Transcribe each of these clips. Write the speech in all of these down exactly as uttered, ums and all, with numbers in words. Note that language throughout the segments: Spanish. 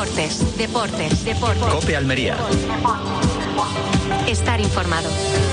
Deportes, deportes, deportes. COPE Almería. Estar informado.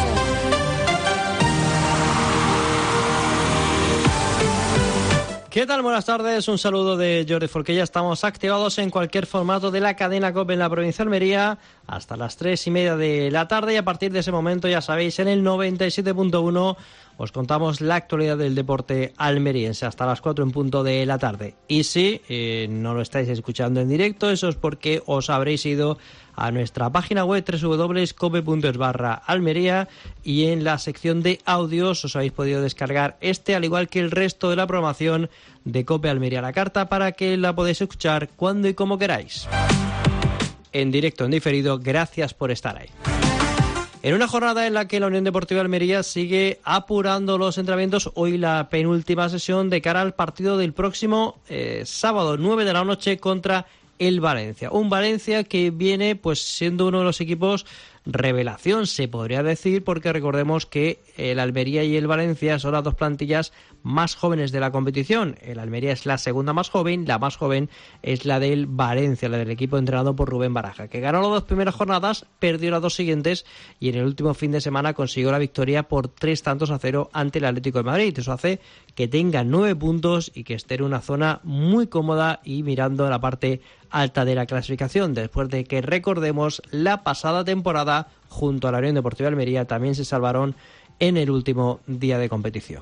¿Qué tal? Buenas tardes, un saludo de Jordi Forquella. Estamos activados en cualquier formato de la cadena COPE en la provincia de Almería hasta las tres y media de la tarde, y a partir de ese momento, ya sabéis, en el noventa y siete punto uno os contamos la actualidad del deporte almeriense hasta las cuatro en punto de la tarde. Y si eh, no lo estáis escuchando en directo, eso es porque os habréis ido a nuestra página web doble u doble u doble u punto cope punto es barra Almería, y en la sección de audios os habéis podido descargar este, al igual que el resto de la programación de COPE Almería a la carta, para que la podáis escuchar cuando y como queráis. En directo, en diferido, gracias por estar ahí. En una jornada en la que la Unión Deportiva Almería sigue apurando los entrenamientos, hoy la penúltima sesión de cara al partido del próximo eh, sábado, nueve de la noche, contra el Valencia. Un Valencia que viene pues siendo uno de los equipos revelación, se podría decir, porque recordemos que el Almería y el Valencia son las dos plantillas más jóvenes de la competición. El Almería es la segunda más joven, la más joven es la del Valencia, la del equipo entrenado por Rubén Baraja, que ganó las dos primeras jornadas, perdió las dos siguientes y en el último fin de semana consiguió la victoria por tres tantos a cero ante el Atlético de Madrid. Eso hace que tenga nueve puntos y que esté en una zona muy cómoda y mirando a la parte alta de la clasificación, después de que, recordemos, la pasada temporada junto a la Unión Deportiva Almería también se salvaron en el último día de competición.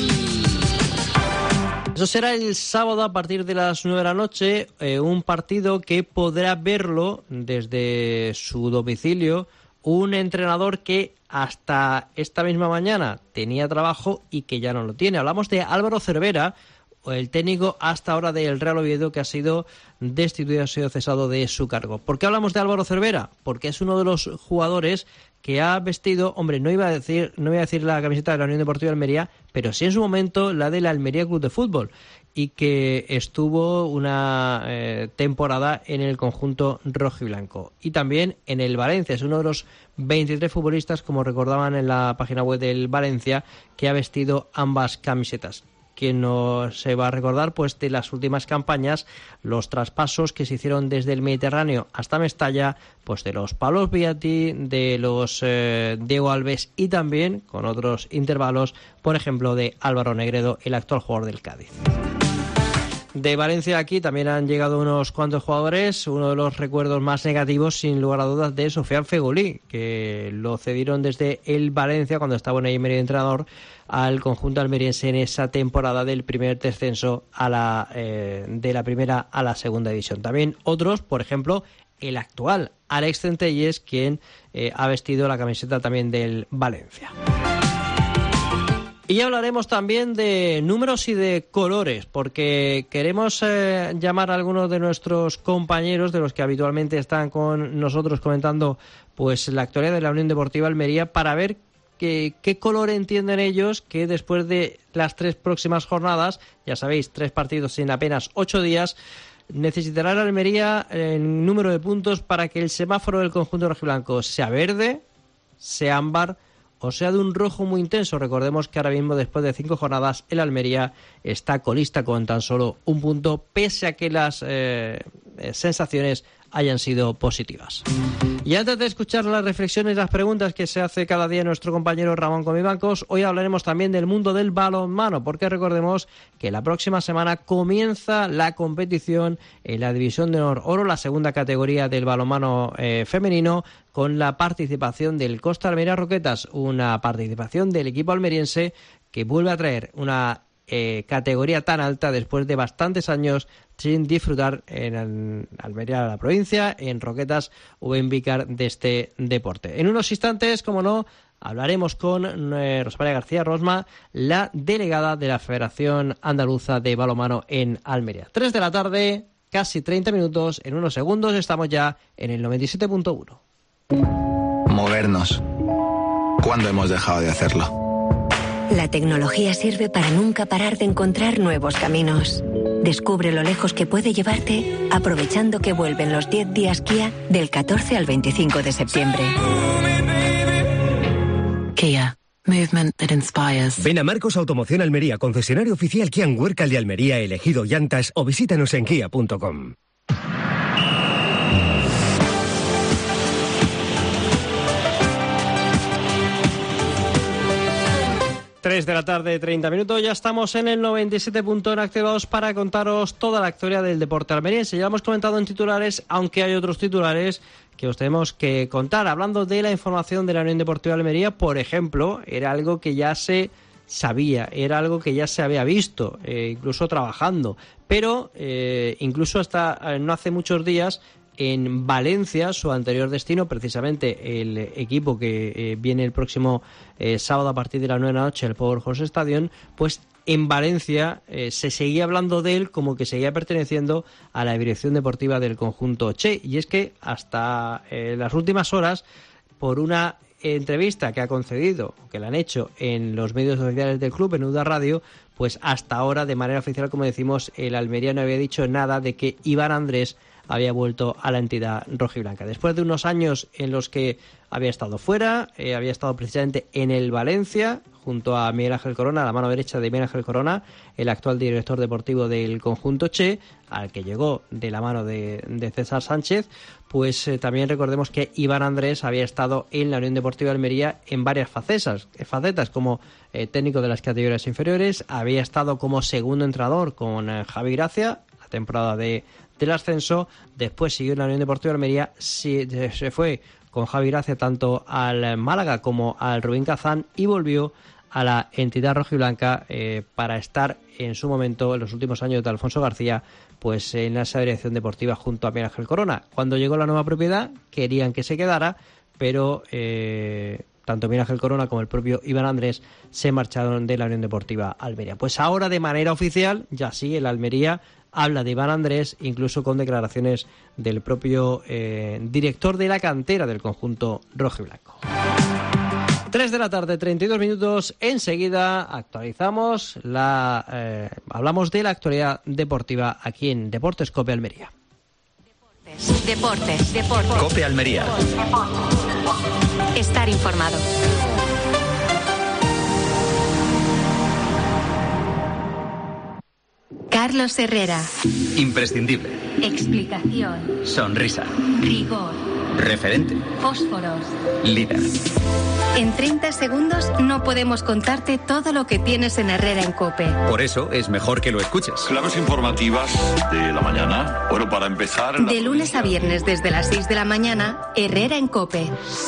Eso será el sábado a partir de las nueve de la noche, eh, un partido que podrá verlo desde su domicilio un entrenador que hasta esta misma mañana tenía trabajo y que ya no lo tiene. Hablamos de Álvaro Cervera, el técnico hasta ahora del Real Oviedo, que ha sido destituido, ha sido cesado de su cargo. ¿Por qué hablamos de Álvaro Cervera? Porque es uno de los jugadores que ha vestido, hombre, no iba a decir, no iba a decir la camiseta de la Unión Deportiva de Almería, pero sí en su momento la de la Almería Club de Fútbol, y que estuvo una eh, temporada en el conjunto rojiblanco y también en el Valencia. Es uno de los veintitrés futbolistas, como recordaban en la página web del Valencia, que ha vestido ambas camisetas. Quien no se va a recordar pues de las últimas campañas, los traspasos que se hicieron desde el Mediterráneo hasta Mestalla, pues de los Pablos Viatti, de los eh, Diego Alves, y también con otros intervalos, por ejemplo, de Álvaro Negredo, el actual jugador del Cádiz. De Valencia aquí también han llegado unos cuantos jugadores. Uno de los recuerdos más negativos, sin lugar a dudas, de Sofian Feghouli, que lo cedieron desde el Valencia cuando estaba en Emery de entrenador al conjunto almeriense en esa temporada del primer descenso a la eh, de la primera a la segunda división. También otros, por ejemplo, el actual Alex Centelles, quien eh, ha vestido la camiseta también del Valencia. Y hablaremos también de números y de colores, porque queremos eh, llamar a algunos de nuestros compañeros, de los que habitualmente están con nosotros comentando pues la actualidad de la Unión Deportiva Almería, para ver que, qué color entienden ellos, que después de las tres próximas jornadas, ya sabéis, tres partidos en apenas ocho días, necesitará la Almería el número de puntos para que el semáforo del conjunto rojiblanco sea verde, sea ámbar o sea de un rojo muy intenso. Recordemos que ahora mismo, después de cinco jornadas, el Almería está colista con tan solo un punto, pese a que las eh, sensaciones hayan sido positivas. Y antes de escuchar las reflexiones y las preguntas que se hace cada día nuestro compañero Ramón Comibancos, hoy hablaremos también del mundo del balonmano, porque recordemos que la próxima semana comienza la competición en la División de Honor Oro, la segunda categoría del balonmano eh, femenino, con la participación del Costa Almería Roquetas, una participación del equipo almeriense que vuelve a traer una eh, categoría tan alta después de bastantes años sin disfrutar en Almería, la provincia, en Roquetas o en Vícar de este deporte. En unos instantes, como no, hablaremos con eh, Rosa María García Rosma, la delegada de la Federación Andaluza de Balonmano en Almería. tres de la tarde, casi treinta minutos, en unos segundos estamos ya en el noventa y siete punto uno. Movernos. ¿Cuándo hemos dejado de hacerlo? La tecnología sirve para nunca parar de encontrar nuevos caminos. Descubre lo lejos que puede llevarte aprovechando que vuelven los diez días Kia del catorce al veinticinco de septiembre. Kia. Movement that inspires. Ven a Marcos Automoción Almería, concesionario oficial Kia en Huércal de Almería, elegido llantas, o visítanos en kia punto com. tres de la tarde, treinta minutos, ya estamos en el noventa y siete punto uno activados para contaros toda la actualidad del deporte almeriense. Ya hemos comentado en titulares, aunque hay otros titulares que os tenemos que contar. Hablando de la información de la Unión Deportiva Almería, por ejemplo, era algo que ya se sabía, era algo que ya se había visto, eh, incluso trabajando, pero eh, incluso hasta eh, no hace muchos días, en Valencia, su anterior destino, precisamente el equipo que eh, viene el próximo eh, sábado a partir de las nueve de la noche, el Powerhouse Stadium, pues en Valencia eh, se seguía hablando de él como que seguía perteneciendo a la dirección deportiva del conjunto Che, y es que hasta eh, las últimas horas, por una entrevista que ha concedido, que le han hecho en los medios oficiales del club, en U D A Radio, pues hasta ahora, de manera oficial, como decimos, el Almería no había dicho nada de que Iván Andrés había vuelto a la entidad rojiblanca. Después de unos años en los que había estado fuera, eh, había estado precisamente en el Valencia, junto a Miguel Ángel Corona, la mano derecha de Miguel Ángel Corona, el actual director deportivo del conjunto Che, al que llegó de la mano de, de César Sánchez, pues eh, también recordemos que Iván Andrés había estado en la Unión Deportiva de Almería en varias facetas, facetas como eh, técnico de las categorías inferiores, había estado como segundo entrenador con eh, Javi Gracia, la temporada de del ascenso, después siguió en la Unión Deportiva de Almería, se, se fue con Javi Gracia tanto al Málaga como al Rubín Kazán y volvió a la entidad rojiblanca eh, para estar en su momento, en los últimos años de Alfonso García, pues en esa dirección deportiva junto a Miguel Ángel Corona. Cuando llegó la nueva propiedad querían que se quedara, pero eh, tanto Miguel Ángel Corona como el propio Iván Andrés se marcharon de la Unión Deportiva Almería. Pues ahora, de manera oficial, ya sigue la Almería, habla de Iván Andrés, incluso con declaraciones del propio eh, director de la cantera del conjunto rojiblanco. tres de la tarde, treinta y dos minutos. Enseguida actualizamos la, eh, hablamos de la actualidad deportiva aquí en Deportes COPE Almería. Deportes, deportes, deportes. COPE Almería. Estar informado. Carlos Herrera. Imprescindible. Explicación. Sonrisa. Rigor. Referente. Fósforos. Líder. En treinta segundos no podemos contarte todo lo que tienes en Herrera en COPE. Por eso es mejor que lo escuches. Claves informativas de la mañana. Bueno, para empezar... De lunes a viernes desde las seis de la mañana, Herrera en COPE.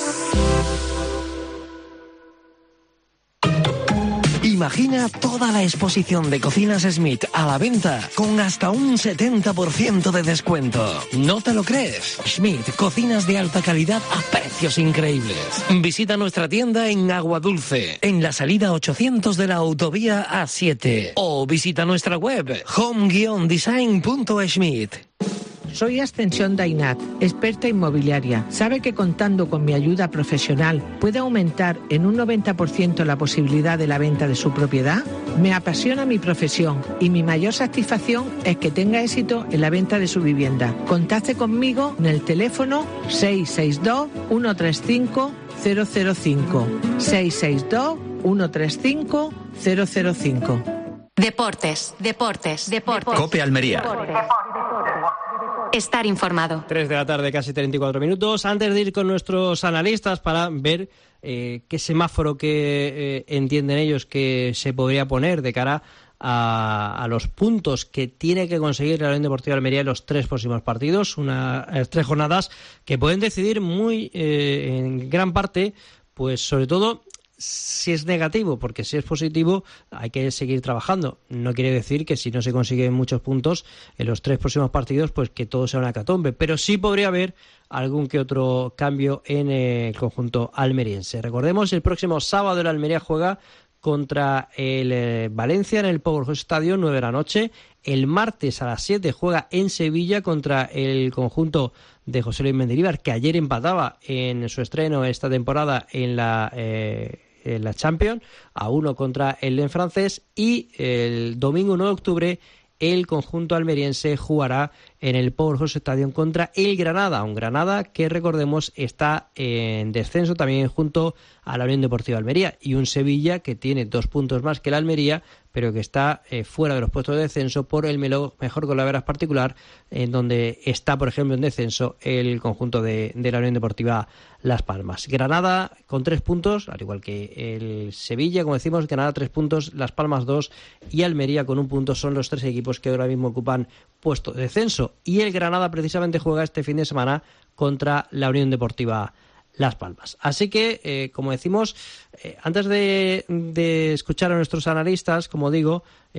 Imagina toda la exposición de Cocinas Smith a la venta con hasta un setenta por ciento de descuento. ¿No te lo crees? Smith, cocinas de alta calidad a precios increíbles. Visita nuestra tienda en Aguadulce, en la salida ochocientos de la autovía A siete. O visita nuestra web home guion design punto smith. Soy Ascensión Dainat, experta inmobiliaria. ¿Sabe que contando con mi ayuda profesional puede aumentar en un noventa por ciento la posibilidad de la venta de su propiedad? Me apasiona mi profesión y mi mayor satisfacción es que tenga éxito en la venta de su vivienda. Contacte conmigo en el teléfono seis seis dos, uno tres cinco, cero cero cinco. seis seis dos, uno tres cinco, cero cero cinco. Deportes, deportes, deportes. COPE Almería. Estar informado. tres de la tarde, casi treinta y cuatro minutos. Antes de ir con nuestros analistas para ver eh, qué semáforo que eh, entienden ellos que se podría poner de cara a, a los puntos que tiene que conseguir la Unión Deportiva de Almería en los tres próximos partidos, unas eh, tres jornadas que pueden decidir muy eh, en gran parte, pues sobre todo si es negativo, porque si es positivo hay que seguir trabajando. No quiere decir que si no se consiguen muchos puntos en los tres próximos partidos, pues que todo sea una hecatombe, pero sí podría haber algún que otro cambio en el conjunto almeriense. Recordemos, el próximo sábado el Almería juega contra el eh, Valencia en el Powerhouse Stadium, nueve de la noche. El martes a las siete juega en Sevilla contra el conjunto de José Luis Mendilibar, que ayer empataba en su estreno esta temporada en la eh, en la Champions, a uno contra el Lens francés, y el domingo nueve de octubre el conjunto almeriense jugará en el Powerhouse Stadium contra el Granada, un Granada que, recordemos, está en descenso también junto a la Unión Deportiva Almería, y un Sevilla que tiene dos puntos más que la Almería, pero que está eh, fuera de los puestos de descenso por el melo, mejor goleador particular, en donde está, por ejemplo, en descenso el conjunto de, de la Unión Deportiva Las Palmas. Granada con tres puntos, al igual que el Sevilla, como decimos, Granada tres puntos, Las Palmas dos y Almería con un punto. Son los tres equipos que ahora mismo ocupan puesto de descenso. Y el Granada precisamente juega este fin de semana contra la Unión Deportiva Las Palmas. Así que, eh, como decimos, eh, antes de, de escuchar a nuestros analistas, como digo,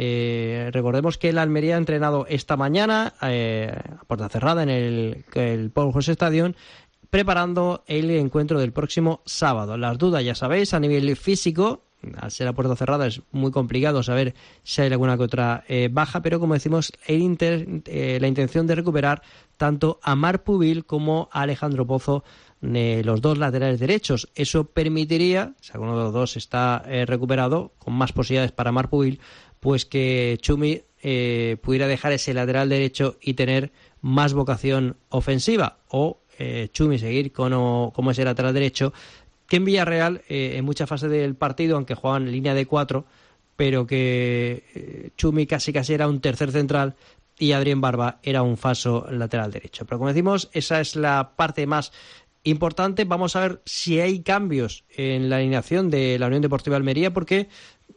eh, recordemos que el Almería ha entrenado esta mañana eh, a puerta cerrada en el, el Paul José Stadium, preparando el encuentro del próximo sábado. Las dudas, ya sabéis, a nivel físico, al ser a puerta cerrada es muy complicado saber si hay alguna que otra eh, baja, pero como decimos, el inter, eh, la intención de recuperar tanto a Marc Pubil como a Alejandro Pozo, eh, los dos laterales derechos. Eso permitiría, si alguno de los dos está eh, recuperado, con más posibilidades para Marc Pubil, pues que Chumi eh, pudiera dejar ese lateral derecho y tener más vocación ofensiva, o eh, Chumi seguir con, o, como ese lateral derecho, que en Villarreal, eh, en muchas fases del partido, aunque jugaban en línea de cuatro, pero que eh, Chumi casi casi era un tercer central y Adrián Barba era un falso lateral derecho. Pero como decimos, esa es la parte más importante. Vamos a ver si hay cambios en la alineación de la Unión Deportiva Almería, porque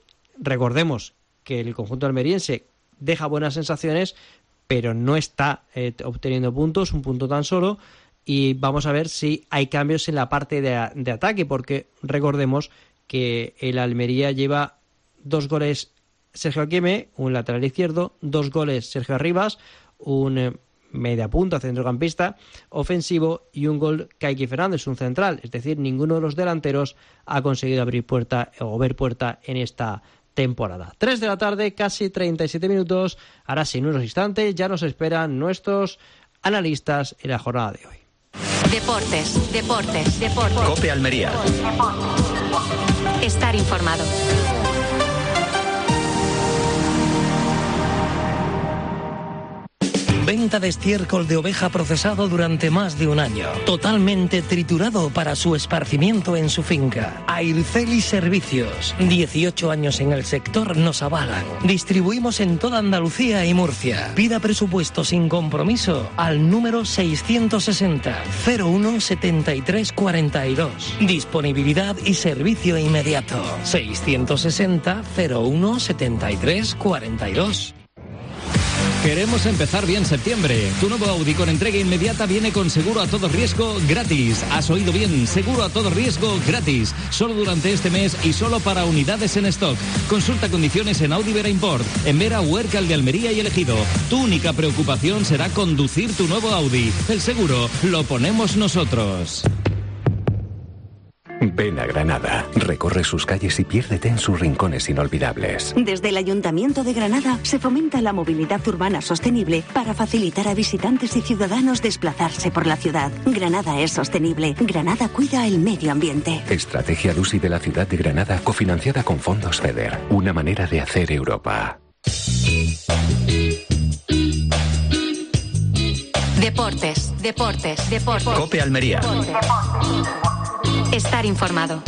recordemos que el conjunto almeriense deja buenas sensaciones, pero no está eh, obteniendo puntos, un punto tan solo, y vamos a ver si hay cambios en la parte de, de ataque, porque recordemos que el Almería lleva dos goles Sergio Aquieme, un lateral izquierdo, dos goles Sergio Arribas, un eh, media punta, centrocampista ofensivo, y un gol Kaiki Fernández, un central. Es decir, ninguno de los delanteros ha conseguido abrir puerta o ver puerta en esta temporada. tres de la tarde, casi treinta y siete minutos. Ahora sí, en unos instantes ya nos esperan nuestros analistas en la jornada de hoy. Deportes, deportes, deportes. COPE Almería. Estar informado. Venta de estiércol de oveja procesado durante más de un año. Totalmente triturado para su esparcimiento en su finca. Airceli Servicios. dieciocho años en el sector nos avalan. Distribuimos en toda Andalucía y Murcia. Pida presupuesto sin compromiso al número seiscientos sesenta, cero uno, setenta y tres cuarenta y dos. Disponibilidad y servicio inmediato. seiscientos sesenta, cero uno, setenta y tres cuarenta y dos. Queremos empezar bien septiembre. Tu nuevo Audi con entrega inmediata viene con seguro a todo riesgo gratis. Has oído bien, seguro a todo riesgo gratis. Solo durante este mes y solo para unidades en stock. Consulta condiciones en Audi Vera Import, en Vera, Huércal de Almería y Elegido. Tu única preocupación será conducir tu nuevo Audi. El seguro lo ponemos nosotros. Ven a Granada, recorre sus calles y piérdete en sus rincones inolvidables. Desde el Ayuntamiento de Granada se fomenta la movilidad urbana sostenible para facilitar a visitantes y ciudadanos desplazarse por la ciudad. Granada es sostenible. Granada cuida el medio ambiente. Estrategia D U S I de la ciudad de Granada, cofinanciada con fondos FEDER. Una manera de hacer Europa. Deportes, deportes, deportes. COPE Almería. Deportes. Estar informado.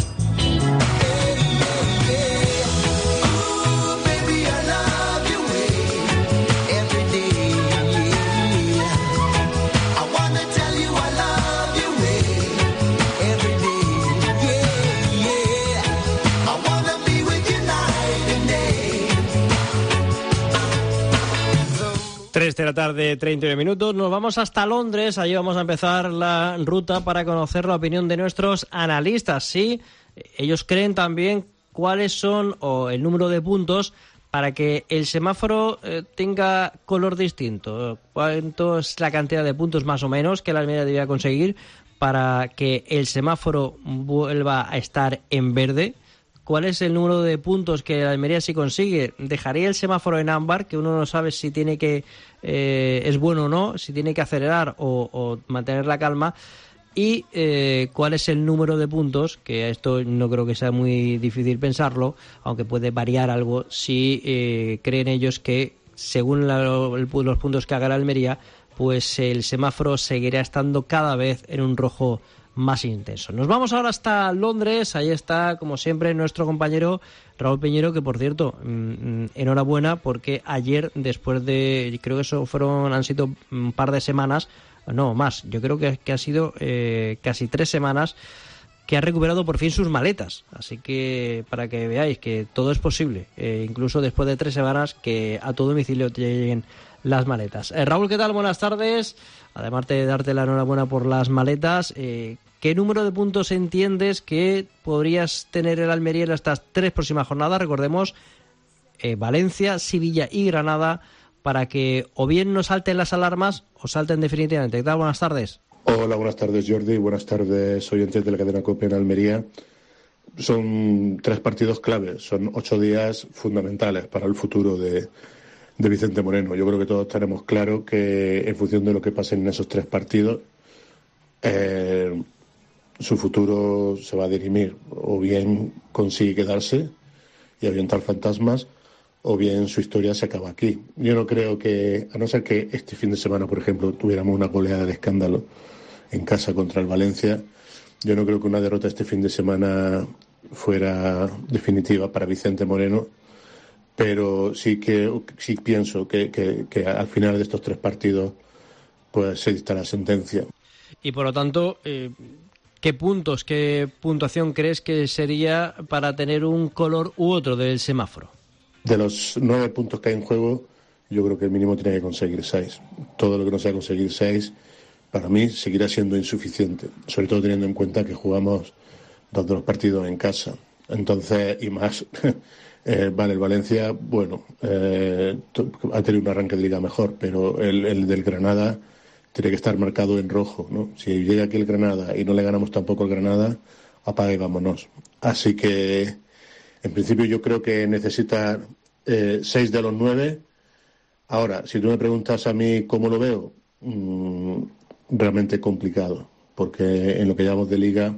tres de la tarde, treinta y nueve minutos. Nos vamos hasta Londres. Allí vamos a empezar la ruta para conocer la opinión de nuestros analistas. Sí, ellos creen también cuáles son o el número de puntos para que el semáforo eh, tenga color distinto. ¿Cuánto es la cantidad de puntos más o menos que la Almería debía conseguir para que el semáforo vuelva a estar en verde? ¿Cuál es el número de puntos que la Almería si consigue? ¿Dejaría el semáforo en ámbar, que uno no sabe si tiene que eh, es bueno o no, si tiene que acelerar o, o mantener la calma? Y eh, cuál es el número de puntos, que esto no creo que sea muy difícil pensarlo, aunque puede variar algo, si eh, creen ellos que según la, el, los puntos que haga la Almería, pues el semáforo seguirá estando cada vez en un rojo más intenso. Nos vamos ahora hasta Londres. Ahí está, como siempre, nuestro compañero Raúl Peñero, que por cierto, mmm, enhorabuena, porque ayer, después de, creo que eso fueron, han sido un par de semanas, no, más, yo creo que, que ha sido eh, casi tres semanas, que ha recuperado por fin sus maletas. Así que, para que veáis que todo es posible, eh, incluso después de tres semanas, que a tu domicilio te lleguen las maletas. Eh, Raúl, ¿qué tal? Buenas tardes. Además de darte la enhorabuena por las maletas, eh, ¿qué número de puntos entiendes que podrías tener el Almería en estas tres próximas jornadas? Recordemos, eh, Valencia, Sevilla y Granada, para que o bien no salten las alarmas o salten definitivamente. ¿Qué tal? Buenas tardes. Hola, buenas tardes, Jordi. Buenas tardes, oyentes de la cadena COPE en Almería. Son tres partidos claves, son ocho días fundamentales para el futuro de de Vicente Moreno. Yo creo que todos tenemos claro que en función de lo que pase en esos tres partidos, eh, su futuro se va a dirimir. O bien consigue quedarse y ahuyentar fantasmas, o bien su historia se acaba aquí. Yo no creo que, a no ser que este fin de semana, por ejemplo, tuviéramos una goleada de escándalo en casa contra el Valencia, yo no creo que una derrota este fin de semana fuera definitiva para Vicente Moreno. Pero sí que sí pienso que, que, que al final de estos tres partidos pues se dicta la sentencia. Y por lo tanto, eh, ¿qué puntos, qué puntuación crees que sería para tener un color u otro del semáforo? De los nueve puntos que hay en juego, yo creo que el mínimo tiene que conseguir seis. Todo lo que no sea conseguir seis, para mí seguirá siendo insuficiente, sobre todo teniendo en cuenta que jugamos dos de los partidos en casa. Entonces, y más... Eh, vale, el Valencia, bueno, eh, ha tenido un arranque de liga mejor, pero el, el del Granada tiene que estar marcado en rojo, ¿no? Si llega aquí el Granada y no le ganamos tampoco el Granada, apaga y vámonos. Así que, en principio, yo creo que necesita eh, seis de los nueve. Ahora, si tú me preguntas a mí cómo lo veo, mmm, realmente complicado, porque en lo que llamamos de liga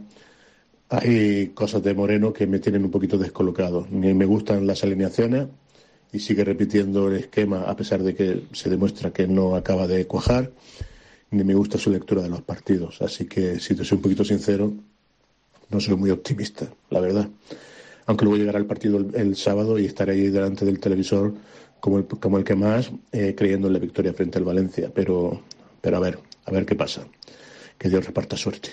hay cosas de Moreno que me tienen un poquito descolocado. Ni me gustan las alineaciones y sigue repitiendo el esquema a pesar de que se demuestra que no acaba de cuajar, ni me gusta su lectura de los partidos. Así que, si te soy un poquito sincero, no soy muy optimista, la verdad. Aunque luego llegará el partido el, el sábado y estaré ahí delante del televisor como el, como el que más, eh, creyendo en la victoria frente al Valencia. Pero, pero a ver, a ver qué pasa. Que Dios reparta suerte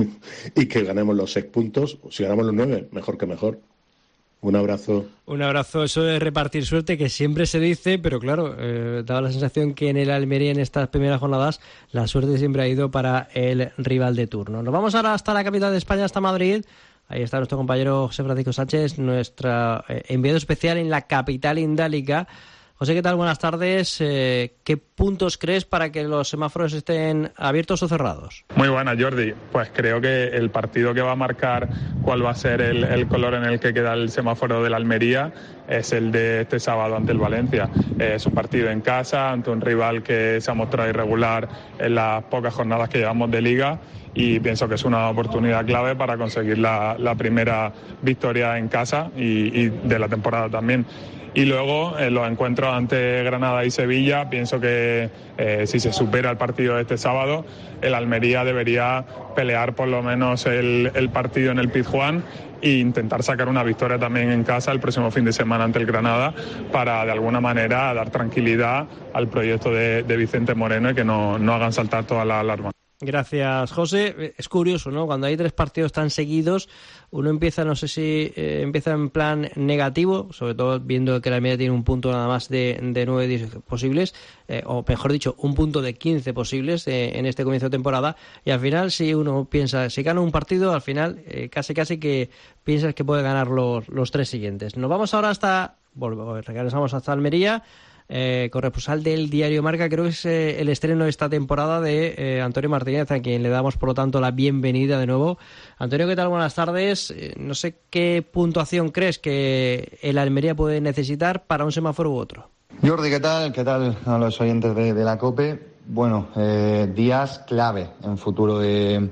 y que ganemos los seis puntos. Si ganamos los nueve, mejor que mejor. Un abrazo. Un abrazo. Eso de repartir suerte, que siempre se dice, pero claro, eh, daba la sensación que en el Almería, en estas primeras jornadas, la suerte siempre ha ido para el rival de turno. Nos vamos ahora hasta la capital de España, hasta Madrid. Ahí está nuestro compañero José Francisco Sánchez, nuestro eh, enviado especial en la capital indálica. José, ¿qué tal? Buenas tardes. Eh, ¿Qué puntos crees para que los semáforos estén abiertos o cerrados? Muy buenas, Jordi. Pues creo que el partido que va a marcar cuál va a ser el, el color en el que queda el semáforo de la Almería es el de este sábado ante el Valencia. Es un partido en casa, ante un rival que se ha mostrado irregular en las pocas jornadas que llevamos de Liga, y pienso que es una oportunidad clave para conseguir la, la primera victoria en casa y, y de la temporada también. Y luego en los encuentros ante Granada y Sevilla, pienso que eh, si se supera el partido de este sábado, el Almería debería pelear por lo menos el, el partido en el Pizjuán e intentar sacar una victoria también en casa el próximo fin de semana ante el Granada, para de alguna manera dar tranquilidad al proyecto de, de Vicente Moreno y que no, no hagan saltar todas las alarmas. Gracias, José. Es curioso, ¿no? Cuando hay tres partidos tan seguidos, uno empieza, no sé si eh, empieza en plan negativo, sobre todo viendo que la Almería tiene un punto nada más de, de nueve diez posibles, eh, o mejor dicho, un punto de quince posibles eh, en este comienzo de temporada, y al final, si uno piensa, si gana un partido, al final eh, casi casi que piensas que puede ganar los, los tres siguientes. Nos vamos ahora hasta, bueno, regresamos hasta Almería. Eh, corresponsal del diario Marca, creo que es eh, el estreno de esta temporada de eh, Antonio Martínez, a quien le damos por lo tanto la bienvenida de nuevo. Antonio, ¿qué tal? Buenas tardes. Eh, no sé qué puntuación crees que el Almería puede necesitar para un semáforo u otro. Jordi, ¿qué tal? ¿Qué tal a los oyentes de, de la COPE? Bueno, eh, días clave en futuro de,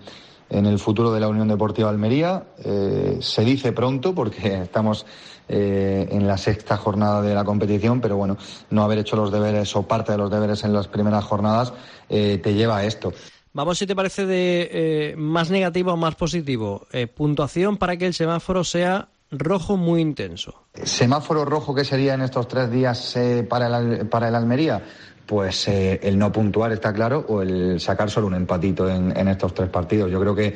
en el futuro de la Unión Deportiva Almería. Eh, se dice pronto porque estamos eh, en la sexta jornada de la competición, pero bueno, no haber hecho los deberes o parte de los deberes en las primeras jornadas eh, te lleva a esto. Vamos, si te parece, de eh, más negativo a más positivo. Eh, puntuación para que el semáforo sea rojo muy intenso. ¿Semáforo rojo qué sería en estos tres días eh, para, el, para el Almería? Pues eh, el no puntuar, está claro, o el sacar solo un empatito en, en estos tres partidos. Yo creo que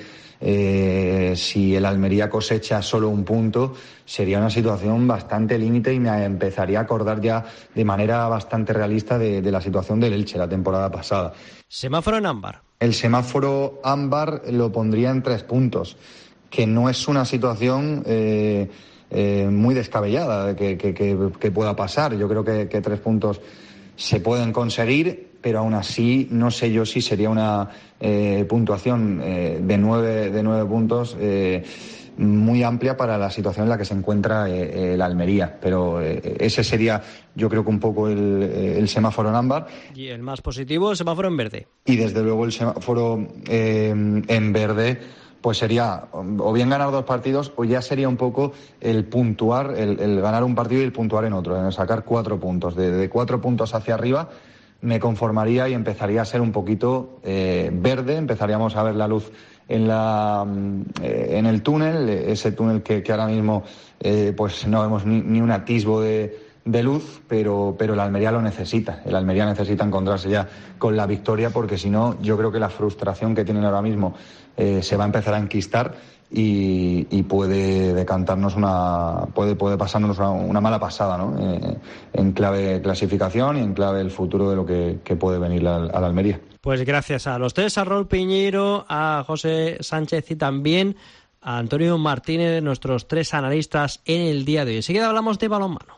eh, si el Almería cosecha solo un punto, sería una situación bastante límite y me empezaría a acordar ya de manera bastante realista de, de la situación del Elche la temporada pasada. Semáforo en ámbar. El semáforo ámbar lo pondría en tres puntos, que no es una situación eh, eh, muy descabellada que, que, que, que pueda pasar. Yo creo que, que tres puntos se pueden conseguir, pero aún así no sé yo si sería una eh, puntuación eh, de nueve de nueve puntos eh, muy amplia para la situación en la que se encuentra eh, el Almería. Pero eh, ese sería, yo creo que un poco el, el semáforo en ámbar. Y el más positivo, el semáforo en verde. Y desde luego el semáforo eh, en verde, pues sería o bien ganar dos partidos o ya sería un poco el puntuar, el, el ganar un partido y el puntuar en otro, en sacar cuatro puntos. De, de cuatro puntos hacia arriba me conformaría y empezaría a ser un poquito eh, verde, empezaríamos a ver la luz en la eh, en el túnel, ese túnel que, que ahora mismo eh, pues no vemos ni, ni un atisbo de, de luz, pero, pero el Almería lo necesita. El Almería necesita encontrarse ya con la victoria, porque si no, yo creo que la frustración que tienen ahora mismo eh, se va a empezar a enquistar y, y puede decantarnos una, puede, puede pasarnos una, una mala pasada, ¿no? Eh, en clave clasificación y en clave el futuro de lo que, que puede venir al, al Almería. Pues gracias a los tres, a Raúl Piñeiro, a José Sánchez y también a Antonio Martínez, nuestros tres analistas en el día de hoy. Enseguida hablamos de balonmano.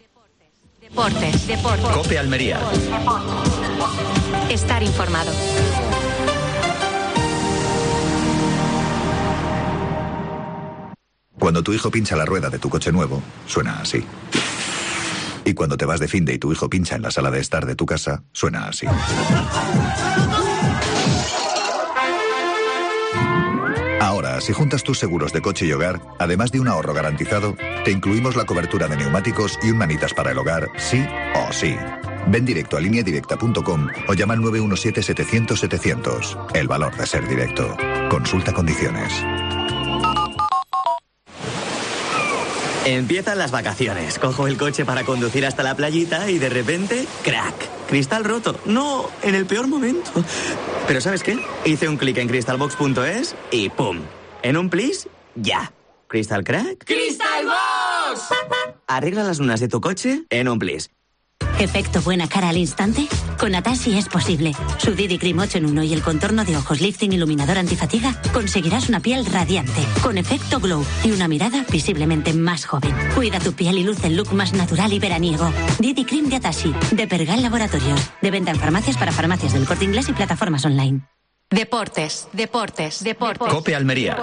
Deportes, deportes. COPE Almería. Estar informado. Cuando tu hijo pincha la rueda de tu coche nuevo, suena así. Y cuando te vas de finde y tu hijo pincha en la sala de estar de tu casa, suena así. Ahora, si juntas tus seguros de coche y hogar, además de un ahorro garantizado, te incluimos la cobertura de neumáticos y un manitas para el hogar, sí o sí. Ven directo a línea directa punto com o llama al nueve uno siete, setecientos, setecientos. El valor de ser directo. Consulta condiciones. Empiezan las vacaciones. Cojo el coche para conducir hasta la playita y de repente, ¡crack! Cristal roto. No, en el peor momento. Pero ¿sabes qué? Hice un clic en crystalbox punto es y ¡pum! En un plis, ya. ¿Crystal crack? ¡Crystalbox! Arregla las lunas de tu coche en un plis. ¿Efecto buena cara al instante? Con Atashi es posible. Su D D Cream ocho en uno y el contorno de ojos lifting iluminador antifatiga conseguirás una piel radiante, con efecto glow y una mirada visiblemente más joven. Cuida tu piel y luce el look más natural y veraniego. D D Cream de Atashi, de Pergal Laboratorios. De venta en farmacias para farmacias del Corte Inglés y plataformas online. Deportes, deportes, deportes. COPE Almería.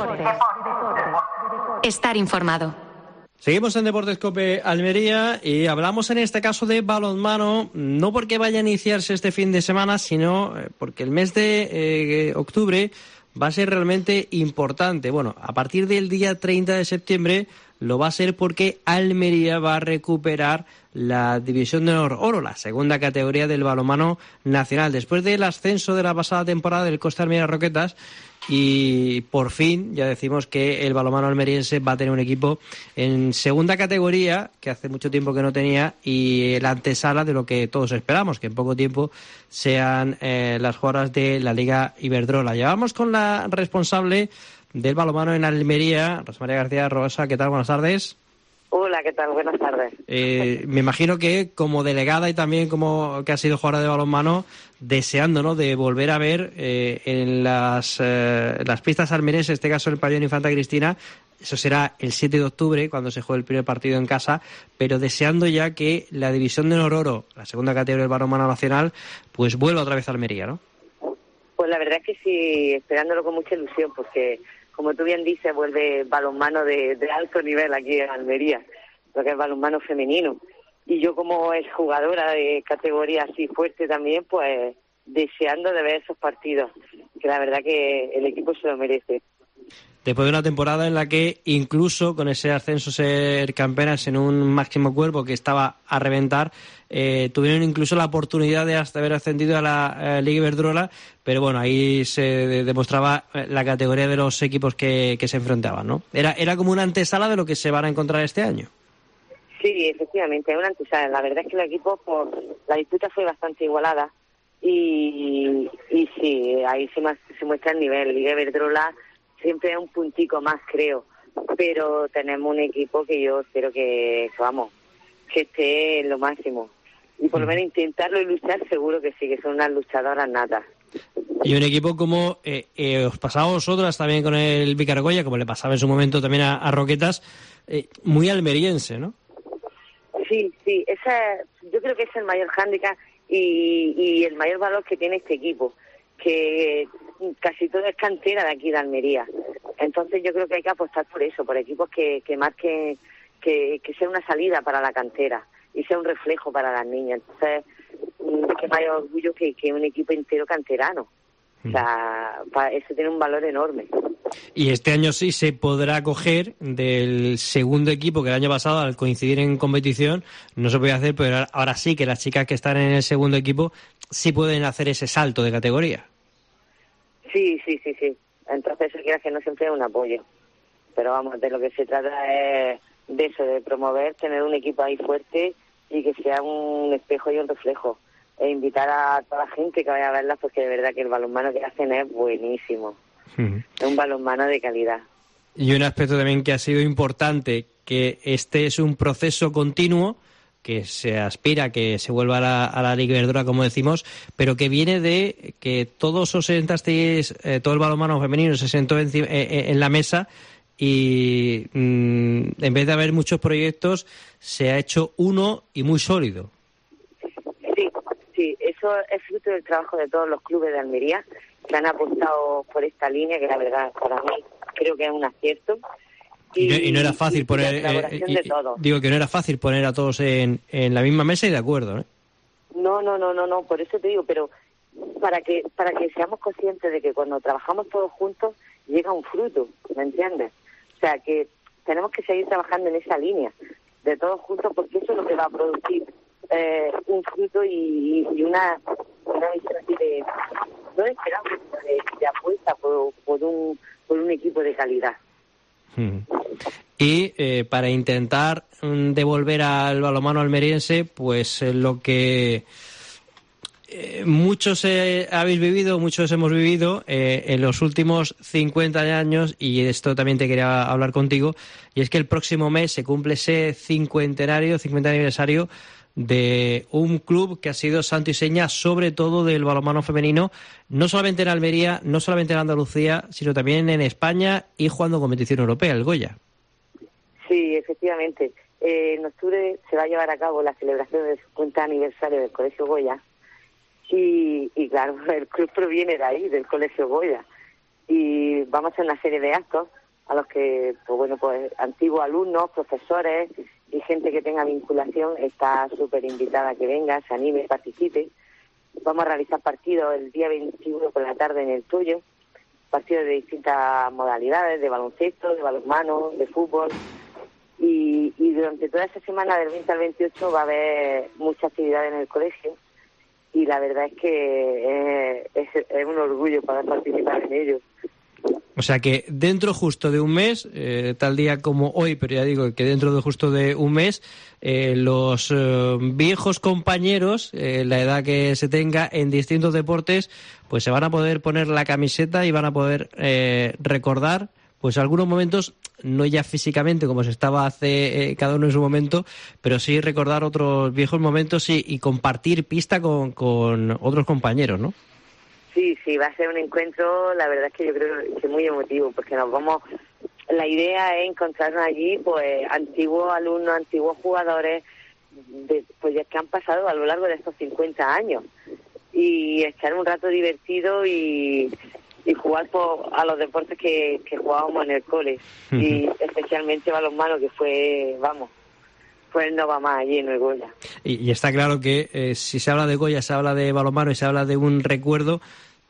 Estar informado. Seguimos en Deportes COPE Almería y hablamos en este caso de balonmano, no porque vaya a iniciarse este fin de semana, sino porque el mes de eh, octubre va a ser realmente importante. Bueno, a partir del día treinta de septiembre lo va a ser porque Almería va a recuperar la División de Honor Oro, la segunda categoría del balonmano nacional, después del ascenso de la pasada temporada del Costa Almería Roquetas. Y por fin ya decimos que el balonmano almeriense va a tener un equipo en segunda categoría, que hace mucho tiempo que no tenía, y la antesala de lo que todos esperamos, que en poco tiempo sean eh, las jugadoras de la Liga Iberdrola. Llevamos con la responsable del balonmano en Almería, Rosa María García Rosa. ¿Qué tal? Buenas tardes. Hola, ¿qué tal? Buenas tardes. Eh, me imagino que como delegada y también como que ha sido jugadora de balonmano, deseando, ¿no?, de volver a ver eh, en las, eh, las pistas almerienses, en este caso el pabellón Infanta Cristina. Eso será el siete de octubre, cuando se juegue el primer partido en casa, pero deseando ya que la División de Honor Oro, la segunda categoría del balonmano nacional, pues vuelva otra vez a Almería, ¿no? Pues la verdad es que sí, esperándolo con mucha ilusión, porque como tú bien dices, vuelve balonmano de, de alto nivel aquí en Almería, lo que es balonmano femenino. Y yo como exjugadora de categoría así fuerte también, pues deseando de ver esos partidos, porque la verdad que el equipo se lo merece. Después de una temporada en la que incluso con ese ascenso ser campeonas en un máximo cuerpo que estaba a reventar, eh, tuvieron incluso la oportunidad de hasta haber ascendido a la eh, Liga Iberdrola, pero bueno, ahí se de- demostraba la categoría de los equipos que, que se enfrentaban, ¿no? Era, era como una antesala de lo que se van a encontrar este año. Sí, efectivamente, es una antesala. La verdad es que el equipo, por la disputa fue bastante igualada y, y sí, ahí se, más, se muestra el nivel. Liga Iberdrola siempre es un puntico más, creo, pero tenemos un equipo que yo espero que, vamos, que esté en lo máximo. Y por lo menos intentarlo y luchar, seguro que sí, que son unas luchadoras natas. Y un equipo como eh, eh, os pasaba a vosotras también con el Vicargoya, como le pasaba en su momento también a, a Roquetas, eh, muy almeriense, ¿no? Sí, sí, esa, yo creo que es el mayor hándicap y, y el mayor valor que tiene este equipo, que casi todo es cantera de aquí de Almería. Entonces yo creo que hay que apostar por eso, por equipos que, que marquen, que, que sea una salida para la cantera y sea un reflejo para las niñas. Entonces, qué mayor orgullo que, que un equipo entero canterano. O sea, pa, eso tiene un valor enorme. Y este año sí se podrá coger del segundo equipo, que el año pasado, al coincidir en competición, no se podía hacer, pero ahora sí que las chicas que están en el segundo equipo sí pueden hacer ese salto de categoría. Sí, sí, sí, sí. Entonces eso quiere que no siempre es un apoyo. Pero vamos, de lo que se trata es de eso, de promover, tener un equipo ahí fuerte y que sea un espejo y un reflejo. E invitar a toda la gente que vaya a verlas, porque de verdad que el balonmano que hacen es buenísimo. Uh-huh. Es un balonmano de calidad. Y un aspecto también que ha sido importante, que este es un proceso continuo, que se aspira a que se vuelva a la, a la Liga Iberdrola, como decimos, pero que viene de que todos os sentasteis, eh, todo el balonmano femenino se sentó en, eh, en la mesa y mmm, en vez de haber muchos proyectos, se ha hecho uno y muy sólido. Sí, sí, eso es fruto del trabajo de todos los clubes de Almería que han apostado por esta línea, que la verdad para mí creo que es un acierto. Y, y, no, y no era fácil y poner, eh, y, de todos. digo que no era fácil poner a todos en, en la misma mesa y de acuerdo, ¿eh? No, no, no, no, no, por eso te digo, pero para que para que seamos conscientes de que cuando trabajamos todos juntos llega un fruto, ¿me entiendes? O sea, que tenemos que seguir trabajando en esa línea, de todos juntos, porque eso es lo que va a producir eh, un fruto y, y una, una visión así de, no de esperanza, sino de, de apuesta por, por, un, por un equipo de calidad. Y eh, para intentar mm, devolver al balonmano almeriense, pues eh, lo que eh, muchos eh, habéis vivido, muchos hemos vivido eh, en los últimos cincuenta años, y esto también te quería hablar contigo, y es que el próximo mes se cumple ese cincuentenario, cincuenta aniversario de un club que ha sido santo y seña, sobre todo del balonmano femenino, no solamente en Almería, no solamente en Andalucía, sino también en España y jugando competición europea, el Goya. Sí, efectivamente. Eh, en octubre se va a llevar a cabo la celebración del cincuenta aniversario del Colegio Goya y, y claro, el club proviene de ahí, del Colegio Goya, y vamos a hacer una serie de actos a los que, pues bueno, pues antiguos alumnos, profesores y gente que tenga vinculación está súper invitada a que venga, se anime, participe. Vamos a realizar partidos el día veintiuno por la tarde en el Toyo, partidos de distintas modalidades, de baloncesto, de balonmano, de fútbol, y, y durante toda esa semana del veinte al veintiocho va a haber mucha actividad en el colegio, y la verdad es que es, es, es un orgullo poder participar en ello. O sea que dentro justo de un mes, eh, tal día como hoy, pero ya digo que dentro de justo de un mes, eh, los eh, viejos compañeros, eh, la edad que se tenga en distintos deportes, pues se van a poder poner la camiseta y van a poder eh, recordar pues algunos momentos, no ya físicamente como se estaba hace eh, cada uno en su momento, pero sí recordar otros viejos momentos y, y compartir pista con, con otros compañeros, ¿no? Sí, sí, va a ser un encuentro, la verdad es que yo creo que muy emotivo, porque nos vamos, la idea es encontrarnos allí, pues, antiguos alumnos, antiguos jugadores, de, pues ya que han pasado a lo largo de estos cincuenta años, y echar un rato divertido y, y jugar por, a los deportes que, que jugábamos en el cole, uh-huh. Y especialmente balonmano, que fue, vamos, pues no va más allí en el Goya. Y, y está claro que eh, si se habla de Goya, se habla de balonmano y se habla de un recuerdo,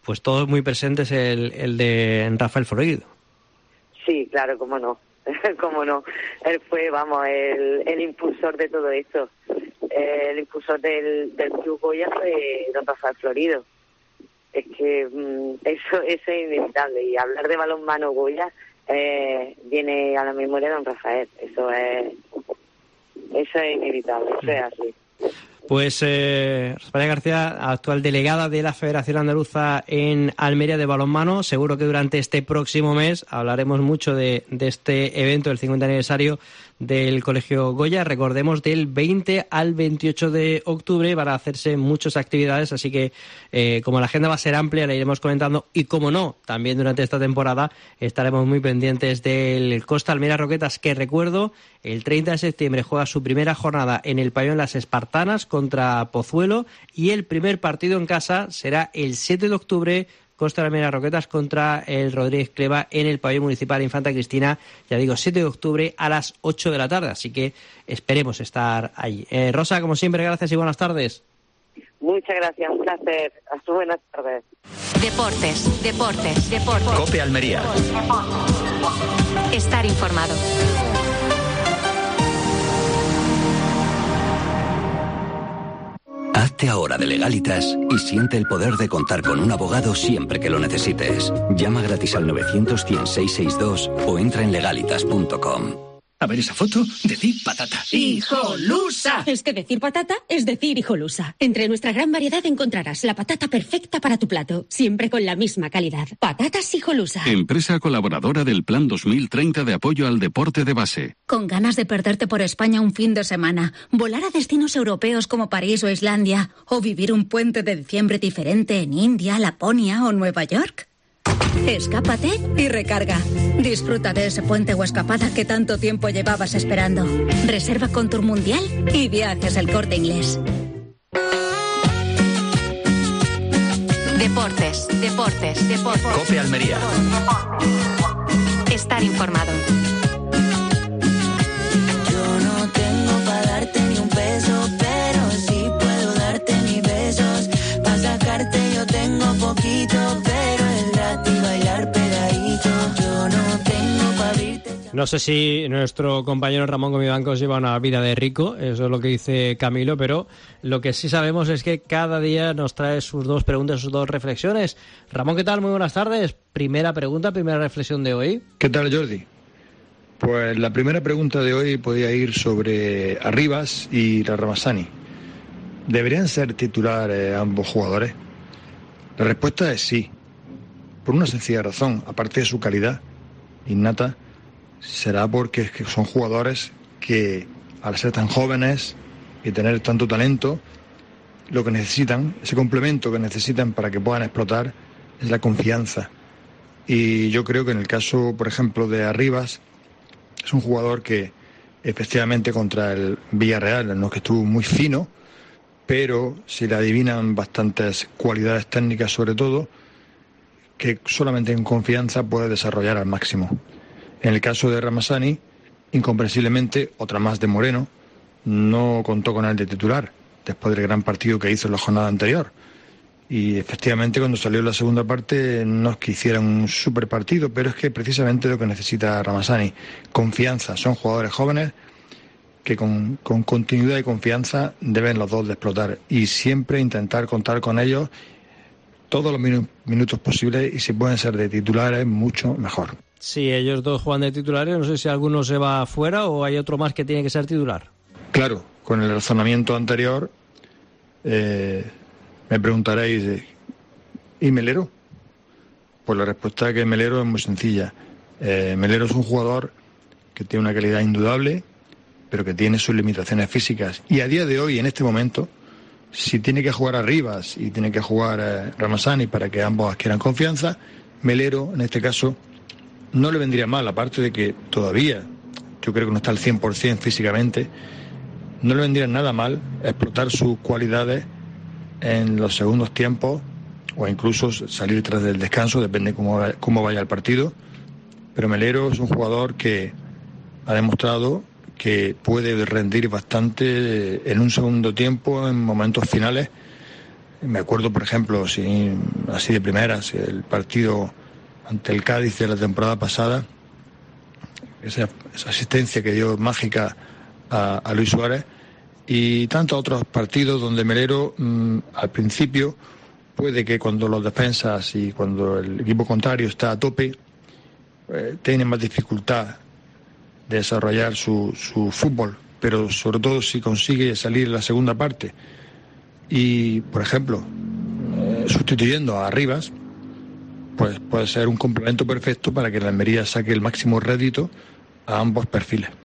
pues todos muy presentes el, el de Rafael Florido. Sí, claro, cómo no, cómo no. Él fue, vamos, el, el impulsor de todo esto. El impulsor del, del Club Goya fue don Rafael Florido. Es que mmm, eso, eso es inevitable. Y hablar de balonmano Goya eh, viene a la memoria de don Rafael. Eso es, eso es inevitable, eso es así. Pues eh, Rosalía García, actual delegada de la Federación Andaluza en Almería de balonmano, seguro que durante este próximo mes hablaremos mucho de, de este evento, el cincuenta aniversario del Colegio Goya. Recordemos, del veinte al veintiocho de octubre van a hacerse muchas actividades, así que eh, como la agenda va a ser amplia, la iremos comentando, y como no, también durante esta temporada estaremos muy pendientes del Costa Almería Roquetas, que recuerdo, el treinta de septiembre juega su primera jornada en el pabellón Las Espartanas contra Pozuelo, y el primer partido en casa será el siete de octubre, Costa Almería Roquetas contra el Rodríguez Cleva en el pabellón municipal Infanta Cristina, ya digo, siete de octubre a las ocho de la tarde, así que esperemos estar allí. Eh, Rosa, como siempre, gracias y buenas tardes. Muchas gracias, un placer. Hasta buenas tardes. Deportes, deportes, deportes. COPE Almería. Estar informado. Hazte ahora de Legalitas y siente el poder de contar con un abogado siempre que lo necesites. Llama gratis al novecientos, cien, seiscientos sesenta y dos o entra en legalitas punto com. A ver esa foto, decir patata. ¡Hijolusa! Es que decir patata es decir hijolusa. Entre nuestra gran variedad encontrarás la patata perfecta para tu plato, siempre con la misma calidad. Patatas Hijolusa. Empresa colaboradora del Plan dos mil treinta de apoyo al deporte de base. ¿Con ganas de perderte por España un fin de semana, volar a destinos europeos como París o Islandia, o vivir un puente de diciembre diferente en India, Laponia o Nueva York? Escápate y recarga. Disfruta de ese puente o escapada que tanto tiempo llevabas esperando. Reserva con Tour Mundial y Viajes El Corte Inglés. Deportes, deportes, deportes. COPE Almería. Estar informado. Yo no tengo para darte ni un peso, pero sí puedo darte mis besos. Para sacarte yo tengo poquito, pero es gratis bailar pegadito. Yo no tengo para abrirte. No sé si nuestro compañero Ramón Gomibancos lleva una vida de rico, eso es lo que dice Camilo, pero lo que sí sabemos es que cada día nos trae sus dos preguntas, sus dos reflexiones. Ramón, ¿qué tal? Muy buenas tardes. Primera pregunta, primera reflexión de hoy. ¿Qué tal, Jordi? Pues la primera pregunta de hoy podía ir sobre Arribas y Ramazani. ¿Deberían ser titulares ambos jugadores? La respuesta es sí, por una sencilla razón. Aparte de su calidad innata, será porque son jugadores que, al ser tan jóvenes y tener tanto talento, lo que necesitan, ese complemento que necesitan para que puedan explotar, es la confianza. Y yo creo que en el caso, por ejemplo, de Arribas, es un jugador que efectivamente contra el Villarreal, en lo que estuvo muy fino, pero se le adivinan bastantes cualidades técnicas, sobre todo, que solamente en confianza puede desarrollar al máximo. En el caso de Ramazani, incomprensiblemente, otra más de Moreno, no contó con él de titular, después del gran partido que hizo en la jornada anterior. Y efectivamente, cuando salió la segunda parte, no es que hiciera un super partido, pero es que precisamente lo que necesita Ramazani, confianza. Son jugadores jóvenes que con, con continuidad y confianza deben los dos de explotar, y siempre intentar contar con ellos todos los minu- minutos posibles, y si pueden ser de titulares, mucho mejor. Sí, ellos dos juegan de titulares, no sé si alguno se va afuera o hay otro más que tiene que ser titular. Claro, con el razonamiento anterior, eh, me preguntaréis, ¿y Melero? Pues la respuesta es que Melero es muy sencilla. Eh, Melero es un jugador que tiene una calidad indudable, pero que tiene sus limitaciones físicas. Y a día de hoy, en este momento, si tiene que jugar Arribas y tiene que jugar eh, Ramazani para que ambos adquieran confianza, Melero, en este caso, no le vendría mal, aparte de que todavía, yo creo que no está al cien por ciento físicamente, no le vendría nada mal explotar sus cualidades en los segundos tiempos, o incluso salir tras del descanso, depende cómo, cómo vaya el partido. Pero Melero es un jugador que ha demostrado que puede rendir bastante en un segundo tiempo, en momentos finales, Me acuerdo, por ejemplo, si, así de primeras, el partido ante el Cádiz de la temporada pasada, esa, esa asistencia que dio mágica a, a Luis Suárez, y tantos otros partidos donde Melero mmm, al principio puede que cuando los defensas y cuando el equipo contrario está a tope, eh, tiene más dificultad de desarrollar su, su fútbol, pero sobre todo si consigue salir en la segunda parte y, por ejemplo, eh, sustituyendo a Rivas, pues puede ser un complemento perfecto para que la Almería saque el máximo rédito a ambos perfiles.